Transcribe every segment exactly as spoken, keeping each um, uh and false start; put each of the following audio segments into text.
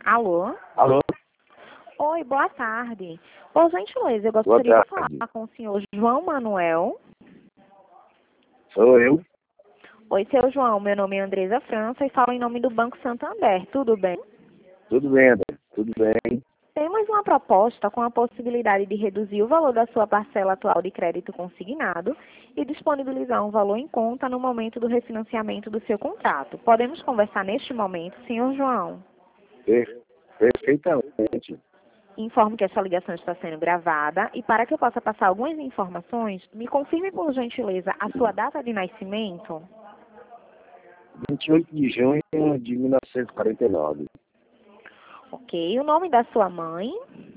Alô? Alô? Oi, boa tarde. Por gentileza, eu Boa gostaria de tarde. falar com o senhor João Manuel. Sou eu. Oi, seu João, meu nome é Andresa França e falo em nome do Banco Santander. Tudo bem? Tudo bem, André? Tudo bem? Temos uma proposta com a possibilidade de reduzir o valor da sua parcela atual de crédito consignado e disponibilizar um valor em conta no momento do refinanciamento do seu contrato. Podemos conversar neste momento, senhor João? Per- Perfeitamente. Informo que essa ligação está sendo gravada e para que eu possa passar algumas informações, me confirme por gentileza a sua data de nascimento. vinte e oito de junho de mil novecentos e quarenta e nove. Ok, o nome da sua mãe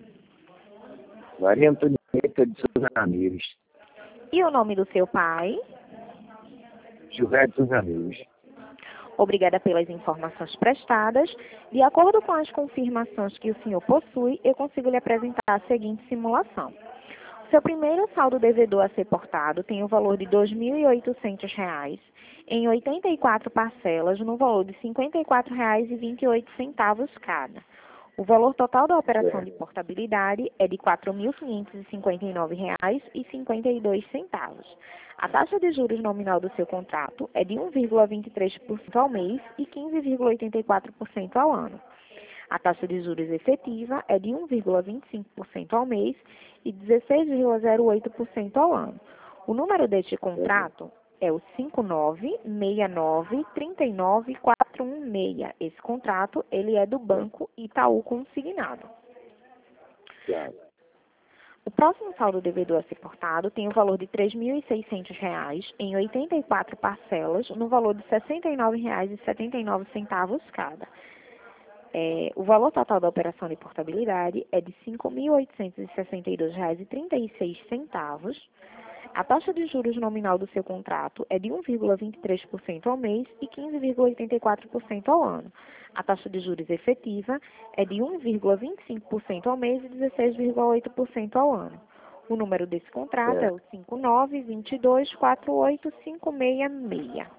Maria Antonieta de Souza Ramires. e o nome do seu pai. José de Souza Ramires. Obrigada pelas informações prestadas. De acordo com as confirmações que o senhor possui, eu consigo lhe apresentar a seguinte simulação. Seu primeiro saldo devedor a ser portado tem o valor de dois mil e oitocentos reais em oitenta e quatro parcelas no valor de cinquenta e quatro reais e vinte e oito centavos cada. O valor total da operação de portabilidade é de quatro mil quinhentos e cinquenta e nove reais e cinquenta e dois centavos. A taxa de juros nominal do seu contrato é de um vírgula vinte e três por cento ao mês e quinze vírgula oitenta e quatro por cento ao ano. A taxa de juros efetiva é de um vírgula vinte e cinco por cento ao mês e dezesseis vírgula zero oito por cento ao ano. O número deste contrato é o cinco nove seis nove três nove quatro um seis. Esse contrato, ele é do Banco Itaú Consignado. Claro. O próximo saldo devedor a ser portado tem o valor de três mil e seiscentos reais em oitenta e quatro parcelas no valor de sessenta e nove reais e setenta e nove centavos cada. É, o valor total da operação de portabilidade é de cinco mil oitocentos e sessenta e dois reais e trinta e seis centavos. A taxa de juros nominal do seu contrato é de um vírgula vinte e três por cento ao mês e quinze vírgula oitenta e quatro por cento ao ano. A taxa de juros efetiva é de um vírgula vinte e cinco por cento ao mês e dezesseis vírgula oito por cento ao ano. O número desse contrato é o cinco nove dois dois quatro oito cinco seis seis.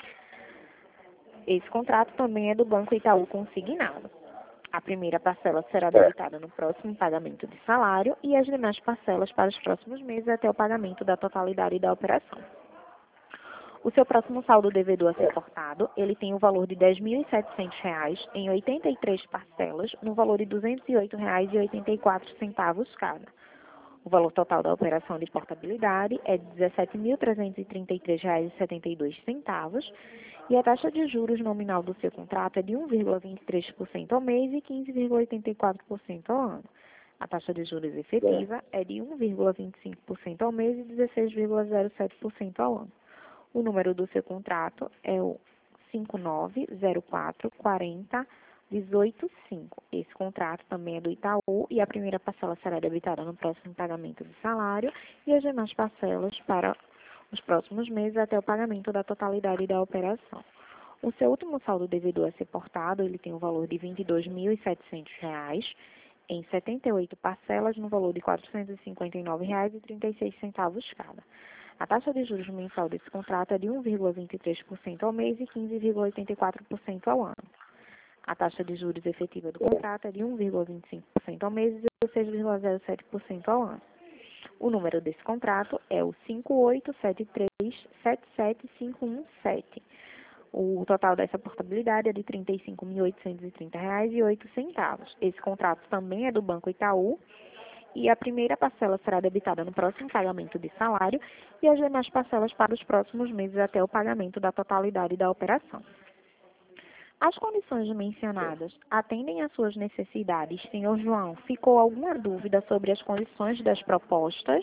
Esse contrato também é do Banco Itaú Consignado. A primeira parcela será debitada no próximo pagamento de salário e as demais parcelas para os próximos meses até o pagamento da totalidade da operação. O seu próximo saldo devedor a ser portado, ele tem o valor de dez mil e setecentos reais em oitenta e três parcelas no valor de duzentos e oito reais e oitenta e quatro centavos cada. O valor total da operação de portabilidade é de dezessete mil trezentos e trinta e três reais e setenta e dois centavos e a taxa de juros nominal do seu contrato é de um vírgula vinte e três por cento ao mês e quinze vírgula oitenta e quatro por cento ao ano. A taxa de juros efetiva é de um vírgula vinte e cinco por cento ao mês e dezesseis vírgula zero sete por cento ao ano. O número do seu contrato é o cinco nove zero quatro quatro zero um oito cinco. Esse contrato também é do Itaú e a primeira parcela será debitada no próximo pagamento do salário e as demais parcelas para os próximos meses até o pagamento da totalidade da operação. O seu último saldo devedor a ser portado, ele tem o valor de vinte e dois mil e setecentos reais em setenta e oito parcelas no valor de quatrocentos e cinquenta e nove reais e trinta e seis centavos cada. A taxa de juros mensal desse contrato é de um vírgula vinte e três por cento ao mês e quinze vírgula oitenta e quatro por cento ao ano. A taxa de juros efetiva do contrato é de um vírgula vinte e cinco por cento ao mês e dezesseis vírgula zero sete por cento ao ano. O número desse contrato é o cinco oito sete três sete sete cinco um sete. O total dessa portabilidade é de trinta e cinco mil oitocentos e trinta reais e oito centavos. Esse contrato também é do Banco Itaú e a primeira parcela será debitada no próximo pagamento de salário e as demais parcelas para os próximos meses até o pagamento da totalidade da operação. As condições mencionadas atendem às suas necessidades, senhor João? Ficou alguma dúvida sobre as condições das propostas?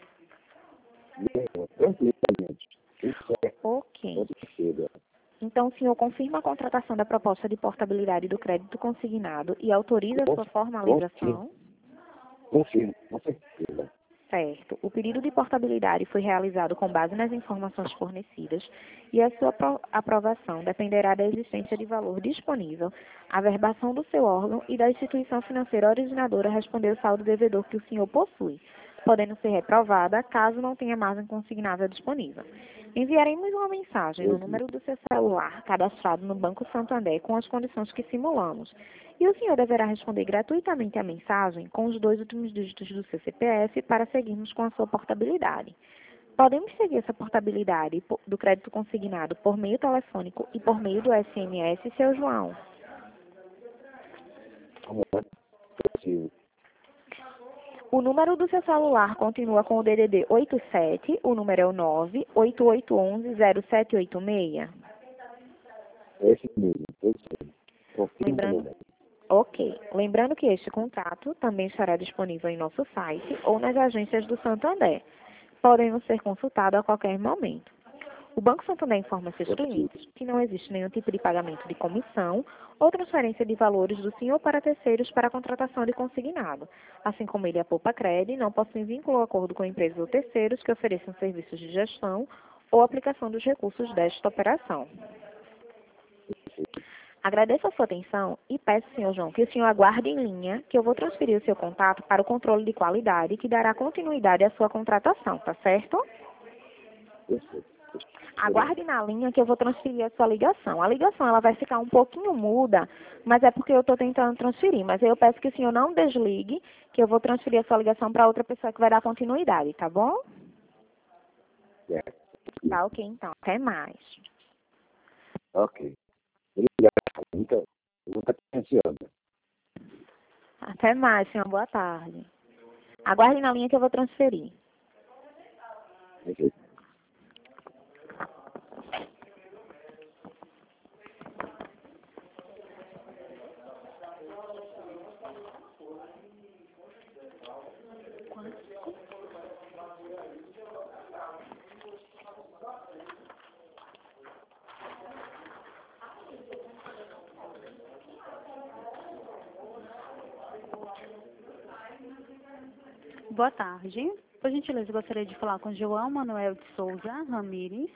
Perfeitamente. Ok. Então, o senhor confirma a contratação da proposta de portabilidade do crédito consignado e autoriza a sua formalização? Confirmo, com certeza. Certo. O pedido de portabilidade foi realizado com base nas informações fornecidas e a sua apro- aprovação dependerá da existência de valor disponível, a verbação do seu órgão e da instituição financeira originadora a responder o saldo devedor que o senhor possui. podendo ser reprovada caso não tenha margem consignável disponível. Enviaremos uma mensagem no número do seu celular cadastrado no Banco Santander com as condições que simulamos. E o senhor deverá responder gratuitamente a mensagem com os dois últimos dígitos do seu C P F para seguirmos com a sua portabilidade. Podemos seguir essa portabilidade do crédito consignado por meio telefônico e por meio do S M S, seu João. Como é possível? O número do seu celular continua com o D D D oito sete, o número é o nove oito oito um um zero sete oito seis. Esse mesmo, esse mesmo. Confirma o Lembrando, número. ok. Lembrando que este contrato também estará disponível em nosso site ou nas agências do Santander. Podem ser consultados a qualquer momento. O Banco Santander informa seus clientes que não existe nenhum tipo de pagamento de comissão ou transferência de valores do senhor para terceiros para a contratação de consignado, assim como ele e a Poupa Cred não possuem vínculo ou acordo com empresas ou terceiros que ofereçam serviços de gestão ou aplicação dos recursos desta operação. Agradeço a sua atenção e peço, senhor João, que o senhor aguarde em linha, que eu vou transferir o seu contato para o controle de qualidade, que dará continuidade à sua contratação, tá certo? Aguarde na linha que eu vou transferir a sua ligação. A ligação ela vai ficar um pouquinho muda, mas é porque eu estou tentando transferir. Mas eu peço que o senhor não desligue, que eu vou transferir a sua ligação para outra pessoa que vai dar continuidade, tá bom? É. Tá ok, então. Até mais. Ok. Obrigado. Então, nunca atenciona. Até mais, senhor. Boa tarde. Aguarde na linha que eu vou transferir. Ok. Boa tarde. Por gentileza, gostaria de falar com João Manuel de Souza Ramires.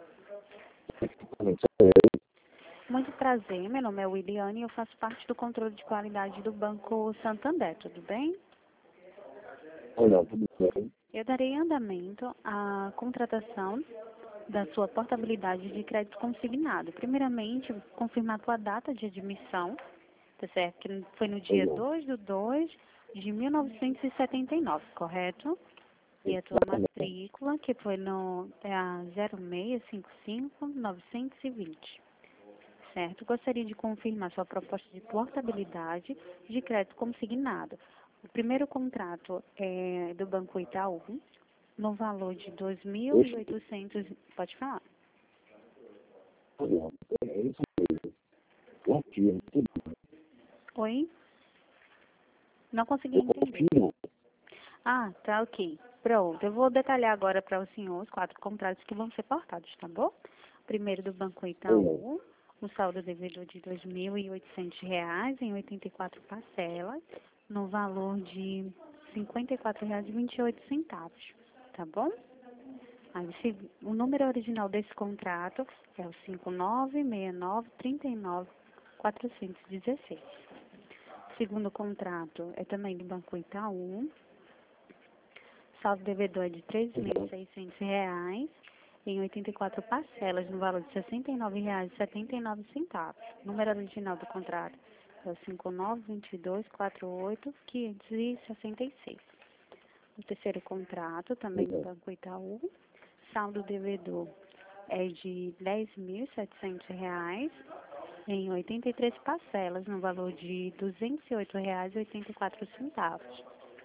Muito prazer, meu nome é Williane e eu faço parte do controle de qualidade do Banco Santander, tudo bem? Olha, tudo bem. Eu darei andamento à contratação da sua portabilidade de crédito consignado. Primeiramente, confirmar a tua data de admissão, tá certo? Que foi no dia dois de dois de mil novecentos e setenta e nove, correto? E a tua matrícula, que foi no é a zero seis cinco cinco nove dois zero. Certo? Gostaria de confirmar sua proposta de portabilidade de crédito consignado. O primeiro contrato é do Banco Itaú, no valor de dois mil e oitocentos. Pode falar? Olha, é isso mesmo. Confirmo, tudo bem. Oi? Não consegui Eu entender. confirmo. Ah, tá ok. Pronto, eu vou detalhar agora para o senhor os quatro contratos que vão ser portados, tá bom? Primeiro do Banco Itaú, um saldo devedor de dois mil e oitocentos reais em oitenta e quatro parcelas, no valor de cinquenta e quatro reais e vinte e oito centavos, tá bom? Aí, se, o número original desse contrato é o cinco nove seis nove três nove quatro um seis. O segundo contrato é também do Banco Itaú, saldo devedor é de três mil e seiscentos reais em oitenta e quatro parcelas, no valor de sessenta e nove reais e setenta e nove centavos. O número original do contrato é o cinco nove dois dois quatro oito cinco seis seis. O terceiro contrato, também do Banco Itaú, saldo devedor é de dez mil e setecentos reais em oitenta e três parcelas, no valor de duzentos e oito reais e oitenta e quatro centavos.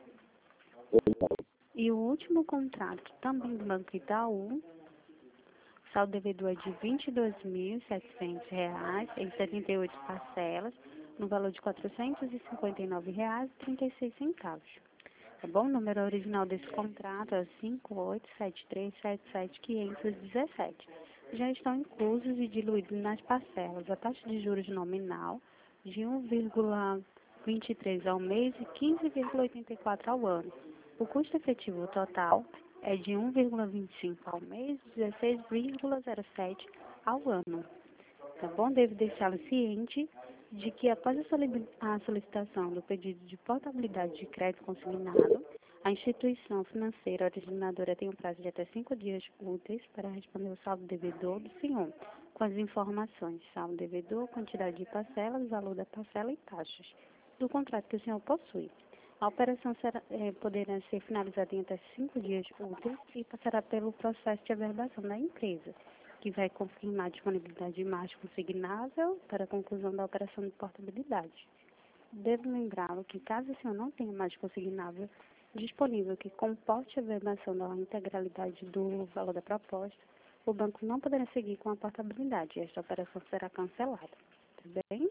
E o último contrato, também do Banco Itaú, saldo devedor é de vinte e dois mil e setecentos reais em setenta e oito parcelas, no valor de quatrocentos e cinquenta e nove reais e trinta e seis centavos. Tá bom? O número original desse contrato é cinco oito sete três sete sete cinco um sete. Já estão inclusos e diluídos nas parcelas a taxa de juros nominal de um vírgula vinte e três ao mês e quinze vírgula oitenta e quatro ao ano. O custo efetivo total é de um vírgula vinte e cinco ao mês e dezesseis vírgula zero sete ao ano. Tá bom? Devo deixá-lo ciente de que após a solicitação do pedido de portabilidade de crédito consignado, A instituição financeira originadora tem um prazo de até cinco dias úteis para responder o saldo devedor do senhor, com as informações, saldo devedor, quantidade de parcelas, valor da parcela e taxas do contrato que o senhor possui. A operação será, eh, poderá ser finalizada em até cinco dias úteis e passará pelo processo de averbação da empresa, que vai confirmar a disponibilidade de margem consignável para a conclusão da operação de portabilidade. Devo lembrá-lo que, caso o senhor não tenha margem consignável disponível que comporte a averbação da integralidade do valor da proposta, o banco não poderá seguir com a portabilidade e esta operação será cancelada. Tudo bem?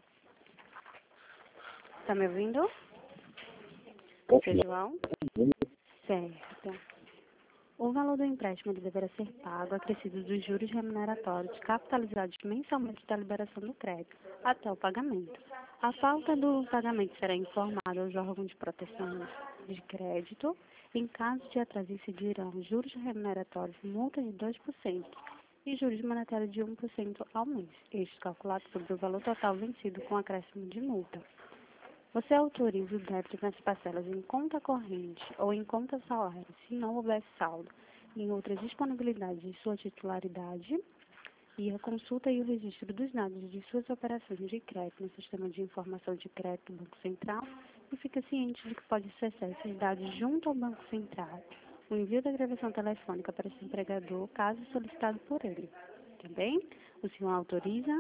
Está me ouvindo? Seu João? Certo. O valor do empréstimo deverá ser pago acrescido dos juros remuneratórios capitalizados mensalmente da liberação do crédito até o pagamento. A falta do pagamento será informada aos órgãos de proteção de crédito. Em caso de atraso, incidirão juros remuneratórios, multa de dois por cento e juros monetários de um por cento ao mês, este calculado sobre o valor total vencido com acréscimo de multa. Você autoriza o débito nas parcelas em conta corrente ou em conta salário, se não houver saldo em outras disponibilidades de sua titularidade, e a consulta e o registro dos dados de suas operações de crédito no Sistema de Informação de Crédito do Banco Central e fica ciente de que pode acessar esses dados junto ao Banco Central. O envio da gravação telefônica para esse empregador, caso solicitado por ele. Também, o senhor autoriza?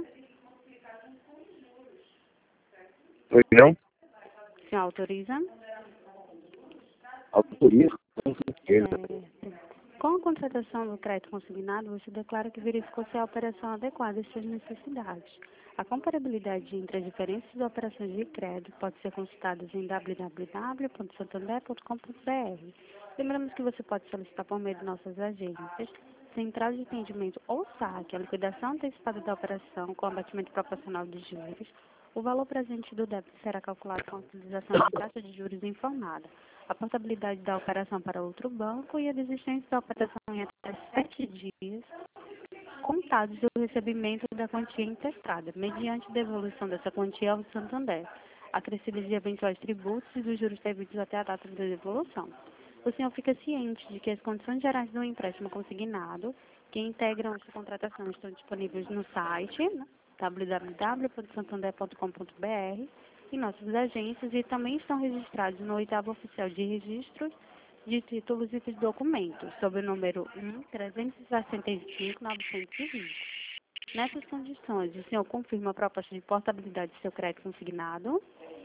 Pois não? O senhor autoriza? Autorizo, com certeza. Certo. Com a contratação do crédito consignado, você declara que verificou se a operação adequada às suas necessidades. A comparabilidade entre as diferentes operações de crédito pode ser consultada em w w w ponto santander ponto com ponto b r. Lembramos que você pode solicitar por meio de nossas agências, central de atendimento ou saque, a liquidação antecipada da operação com abatimento proporcional de juros. O valor presente do débito será calculado com a utilização de taxa de juros informada, a portabilidade da operação para outro banco e a desistência da operação em até sete dias, contados do recebimento da quantia emprestada, mediante devolução dessa quantia ao Santander, acrescidas de eventuais tributos e dos juros devidos até a data da devolução. O senhor fica ciente de que as condições gerais do empréstimo consignado, que integram essa contratação, estão disponíveis no site, né, w w w ponto santander ponto com ponto b r, em nossas agências e também estão registrados no oitavo oficial de registros de títulos e de documentos, sob o número um, trezentos e sessenta e cinco, novecentos e vinte. Nessas condições, o senhor confirma a proposta de portabilidade de seu crédito consignado?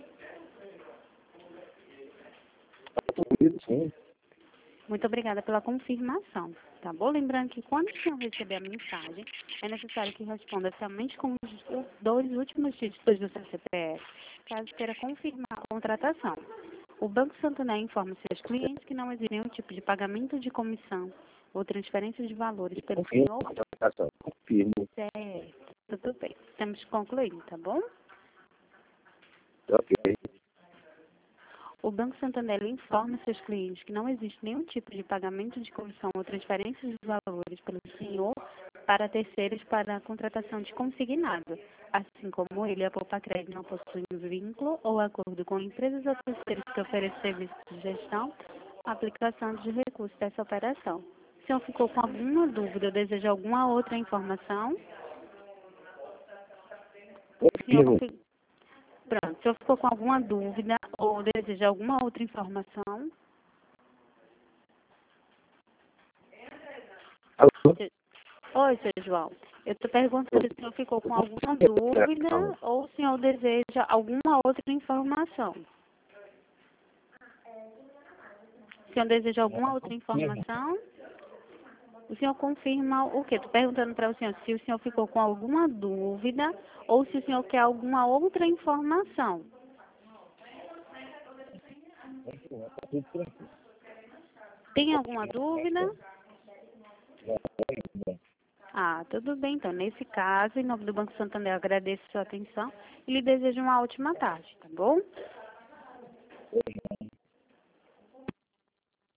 Autorizo, sim. Muito obrigada pela confirmação, tá bom? Lembrando que quando o senhor receber a mensagem, é necessário que responda somente com os dois últimos dígitos do seu C P F, caso queira confirmar a contratação. O Banco Santander informa seus clientes que não existe nenhum tipo de pagamento de comissão ou transferência de valores pelo Confirmo senhor. a contratação. Confirmo. Certo, tudo bem. Estamos concluindo, tá bom? Ok. O Banco Santander informa seus clientes que não existe nenhum tipo de pagamento de comissão ou transferência de valores pelo senhor para terceiros para a contratação de consignado, assim como ele, a Poupa Crédito, não possui vínculo ou acordo com empresas ou terceiros que oferecem serviços de gestão, aplicação de recursos dessa operação. O senhor ficou com alguma dúvida ou deseja alguma outra informação? O senhor Confirmo. confi- Pronto, o senhor ficou com alguma dúvida ou deseja alguma outra informação? Alô? Oi, seu João. Eu estou perguntando se o senhor ficou com alguma dúvida ou o senhor deseja alguma outra informação. O senhor deseja alguma outra informação? O senhor confirma o quê? Estou perguntando para o senhor se o senhor ficou com alguma dúvida ou se o senhor quer alguma outra informação. Tem alguma dúvida? Ah, tudo bem. Então, nesse caso, em nome do Banco Santander, eu agradeço a sua atenção e lhe desejo uma ótima tarde, tá bom?